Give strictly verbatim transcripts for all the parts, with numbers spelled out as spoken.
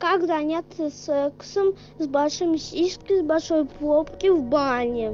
Как заняться сексом с большим сиськой, с большой попки в бане?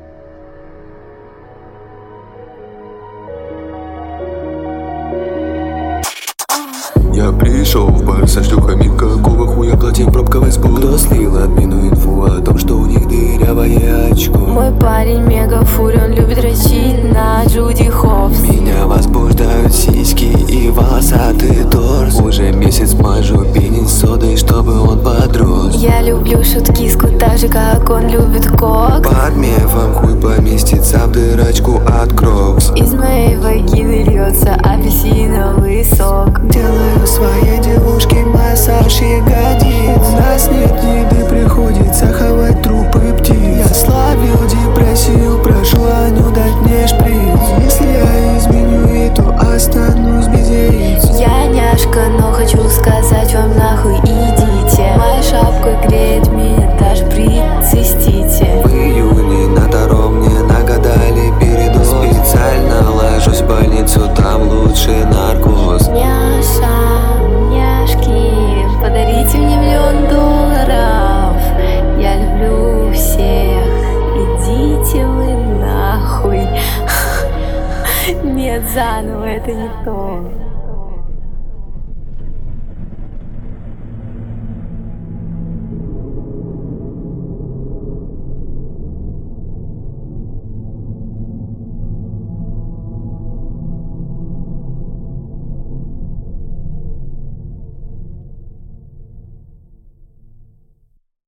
Я пришел в бар со шлюхами, какого хуя платим пробковый сбор? Кто слил админу инфу о том, что у них дырявое очко? Мой парень мега фури, он любит дрочить на Джуди Хопс. Меня возбуждают сиськи и волосатый торс. Уже месяц мажу пенис содой, чтобы он подрос. Я люблю шуткиску так же, как он любит кокс. Под мефом хуй поместится в дырочку от крокс. Из моей вагины льется апельсиновый сок. Делаю своей девушке массаж ягодиц. У нас нет еды, приходится хавать трупы птиц. Я словил депрессию, прошу Аню дать мне шприц. Если я изменю ей, то останусь без яиц. Я няшка, но хочу сказать вам нахуй идите. Моя шапка греет меня даже при цистите. В июне на Таро мне нагадали передоз. Специально ложусь в больницу, там лучше наркоз. Няша, няшки, подарите мне миллион долларов. Я люблю всех, идите вы нахуй. Нет, заново, это не то.